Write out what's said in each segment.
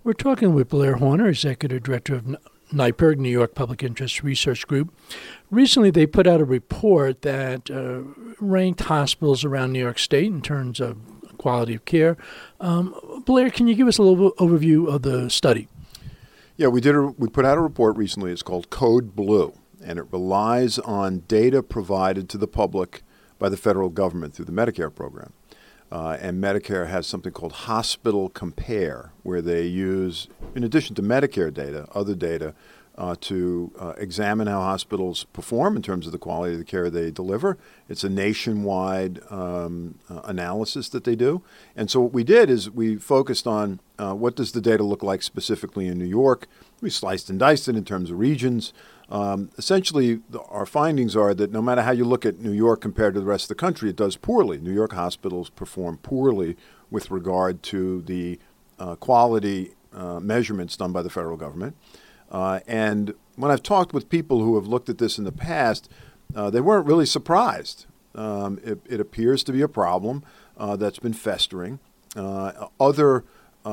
We're talking with Blair Horner, Executive Director of NYPIRG, New York Public Interest Research Group. Recently, they put out a report that ranked hospitals around New York State in terms of quality of care. Blair, can you give us a little overview of the study? Yeah, we put out a report recently. It's called Code Blue, and it relies on data provided to the public by the federal government through the Medicare program. And Medicare has something called Hospital Compare, where they use, in addition to Medicare data, other data to examine how hospitals perform in terms of the quality of the care they deliver. It's a nationwide analysis that they do. And so what we did is we focused on what does the data look like specifically in New York. We sliced and diced it in terms of regions. Essentially, our findings are that no matter how you look at New York compared to the rest of the country, it does poorly. New York hospitals perform poorly with regard to the quality measurements done by the federal government. And when I've talked with people who have looked at this in the past, they weren't really surprised. It appears to be a problem that's been festering. Other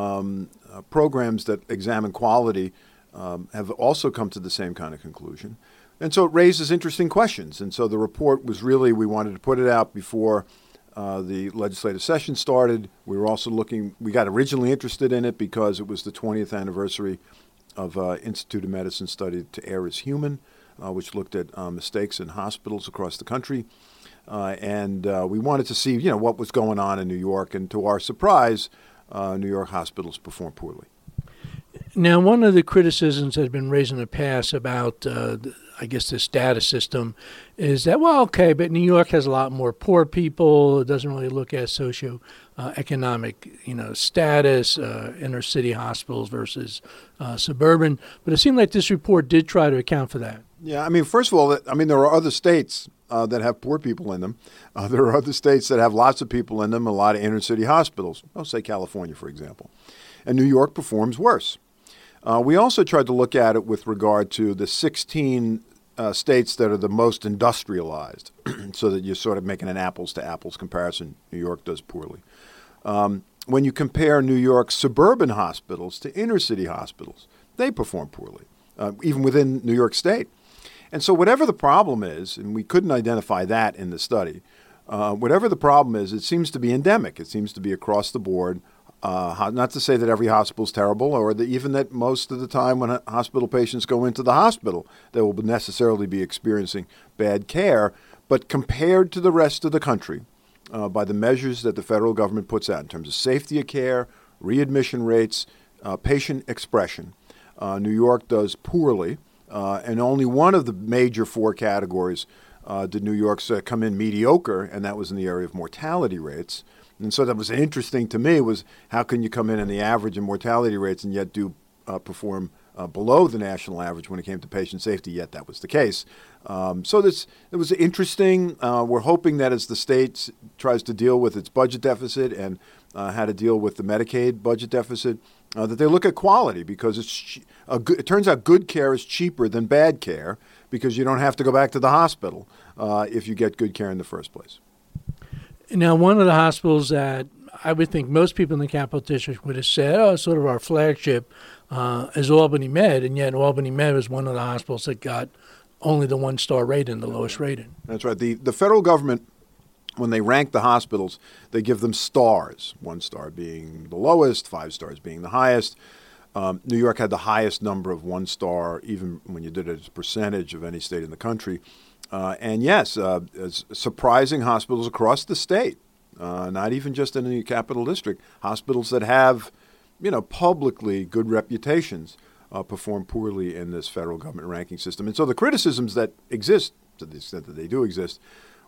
programs that examine quality have also come to the same kind of conclusion. And so it raises interesting questions. And so the report was really, we wanted to put it out before the legislative session started. We were also we got originally interested in it because it was the 20th anniversary of Institute of Medicine study To Err Is Human, which looked at mistakes in hospitals across the country. And we wanted to see, what was going on in New York. And to our surprise, New York hospitals perform poorly. Now, one of the criticisms that has been raised in the past about, this data system is that, but New York has a lot more poor people. It doesn't really look at socioeconomic, status, inner city hospitals versus suburban. But it seemed like this report did try to account for that. Yeah, first of all, there are other states that have poor people in them. There are other states that have lots of people in them, a lot of inner city hospitals. I'll say California, for example. And New York performs worse. We also tried to look at it with regard to the 16 states that are the most industrialized, so that you're sort of making an apples-to-apples comparison. New York does poorly. When you compare New York's suburban hospitals to inner-city hospitals, they perform poorly, even within New York State. And so whatever the problem is, and we couldn't identify that in the study, whatever the problem is, it seems to be endemic. It seems to be across the board. Not to say that every hospital is terrible, or that even that most of the time when hospital patients go into the hospital, they will necessarily be experiencing bad care. But compared to the rest of the country, by the measures that the federal government puts out in terms of safety of care, readmission rates, patient expression, New York does poorly. And only one of the major four categories did New York come in mediocre, and that was in the area of mortality rates. And so that was interesting to me, was how can you come in the average in mortality rates and yet do perform below the national average when it came to patient safety, yet that was the case. So it was interesting. We're hoping that as the state tries to deal with its budget deficit and how to deal with the Medicaid budget deficit, that they look at quality, because it turns out good care is cheaper than bad care, because you don't have to go back to the hospital if you get good care in the first place. Now, one of the hospitals that I would think most people in the Capital District would have said, sort of our flagship is Albany Med, and yet Albany Med was one of the hospitals that got only the one-star rating, the lowest rating. That's right. The federal government, when they rank the hospitals, they give them stars, 1 star being the lowest, 5 stars being the highest. New York had the highest number of 1 star, even when you did it as a percentage of any state in the country. And yes, surprising hospitals across the state, not even just in the Capital District, hospitals that have, publicly good reputations perform poorly in this federal government ranking system. And so the criticisms that exist, to the extent that they do exist,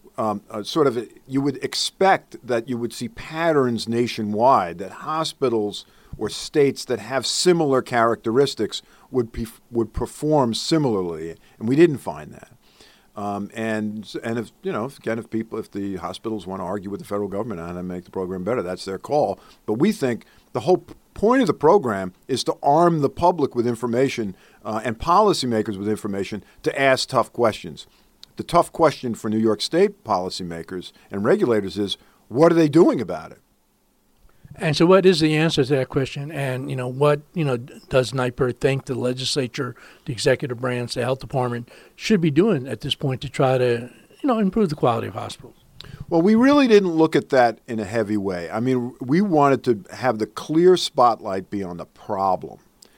you would expect that you would see patterns nationwide, that hospitals or states that have similar characteristics would perform similarly, and we didn't find that. And if the hospitals want to argue with the federal government on how to make the program better, that's their call. But we think the whole point of the program is to arm the public with information and policymakers with information to ask tough questions. The tough question for New York State policymakers and regulators is, what are they doing about it? And so what is the answer to that question? And, what, does NYPIRG think the legislature, the executive branch, the health department should be doing at this point to try to, improve the quality of hospitals? Well, we really didn't look at that in a heavy way. I mean, we wanted to have the clear spotlight be on the problem.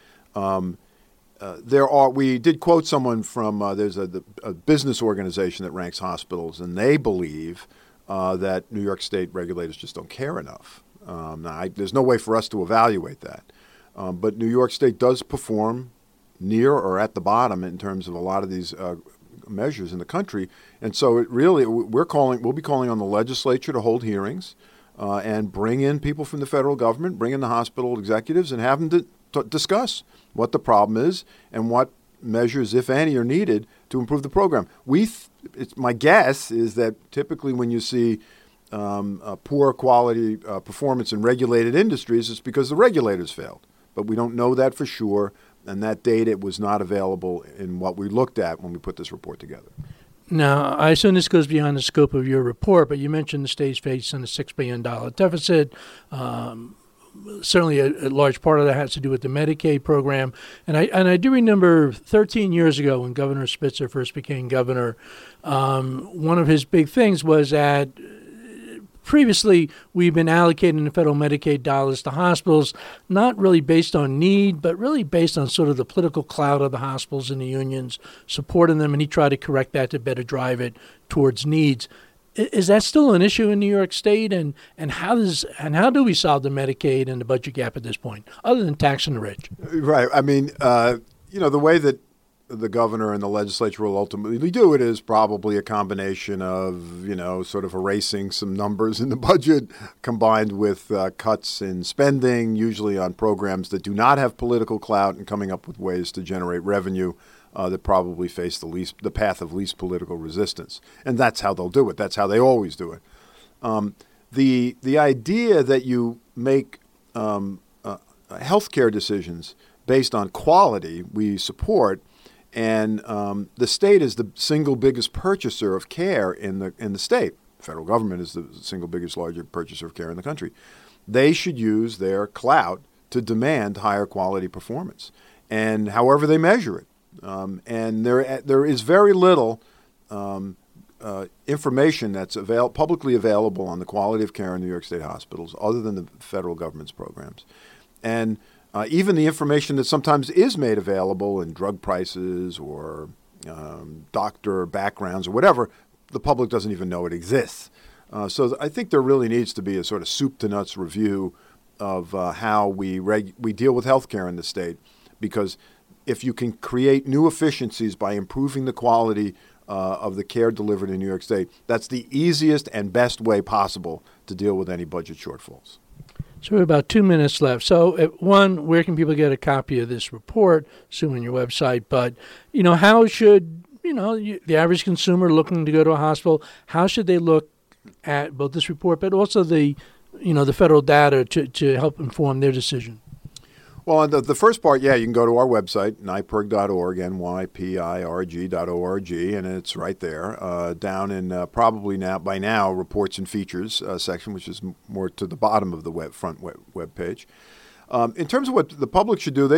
We did quote someone from, there's a business organization that ranks hospitals, and they believe that New York State regulators just don't care enough. There's no way for us to evaluate that. But New York State does perform near or at the bottom in terms of a lot of these measures in the country. And so we'll be calling on the legislature to hold hearings and bring in people from the federal government, bring in the hospital executives, and have them to discuss what the problem is and what measures, if any, are needed to improve the program. My guess is that typically when you see poor quality performance in regulated industries, it's because the regulators failed. But we don't know that for sure, and that data was not available in what we looked at when we put this report together. Now, I assume this goes beyond the scope of your report, but you mentioned the state's facing a $6 billion deficit. Certainly a large part of that has to do with the Medicaid program. And I do remember 13 years ago when Governor Spitzer first became governor, one of his big things was that previously we've been allocating the federal Medicaid dollars to hospitals, not really based on need, but really based on sort of the political clout of the hospitals and the unions supporting them. And he tried to correct that to better drive it towards needs. Is that still an issue in New York State? And how do we solve the Medicaid and the budget gap at this point, other than taxing the rich? Right. I mean, the way that the governor and the legislature will ultimately do it is probably a combination of, sort of erasing some numbers in the budget combined with cuts in spending, usually on programs that do not have political clout, and coming up with ways to generate revenue that probably face the path of least political resistance. And that's how they'll do it. That's how they always do it. The idea that you make healthcare decisions based on quality, we support. And the state is the single biggest purchaser of care in the state. The federal government is the single biggest larger purchaser of care in the country. They should use their clout to demand higher quality performance, and however they measure it. And there is very little information that's publicly available on the quality of care in New York State hospitals, other than the federal government's programs. And even the information that sometimes is made available in drug prices or doctor backgrounds or whatever, the public doesn't even know it exists. So I think there really needs to be a sort of soup to nuts review of how we deal with healthcare in the state, because if you can create new efficiencies by improving the quality of the care delivered in New York State, that's the easiest and best way possible to deal with any budget shortfalls. So we have about 2 minutes left. So, one, where can people get a copy of this report? Assume on your website. But, how should, the average consumer looking to go to a hospital, how should they look at both this report, but also the federal data to help inform their decision? Well, the first part, you can go to our website, nypirg.org, nypirg.org, and it's right there, down in probably by now, reports and features section, which is more to the bottom of the front web page. In terms of what the public should do,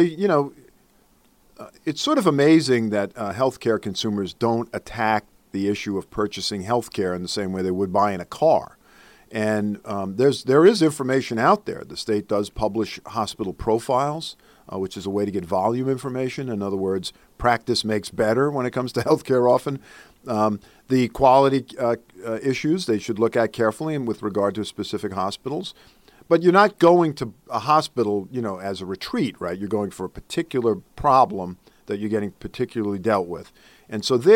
it's sort of amazing that healthcare consumers don't attack the issue of purchasing healthcare in the same way they would buying a car. And there is information out there. The state does publish hospital profiles, which is a way to get volume information. In other words, practice makes better when it comes to healthcare often. The quality issues they should look at carefully and with regard to specific hospitals. But you're not going to a hospital, as a retreat, right? You're going for a particular problem that you're getting particularly dealt with. And so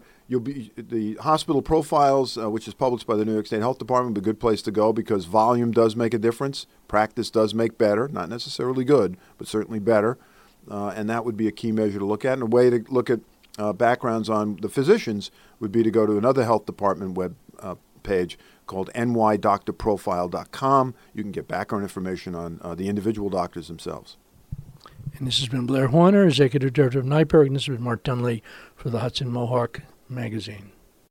the hospital profiles, which is published by the New York State Health Department, will be a good place to go because volume does make a difference. Practice does make better, not necessarily good, but certainly better. And that would be a key measure to look at. And a way to look at backgrounds on the physicians would be to go to another health department web page called nydoctorprofile.com. You can get background information on the individual doctors themselves. And this has been Blair Horner, Executive Director of NYPIRG, and this has been Mark Dunley for the Hudson Mohawk Magazine.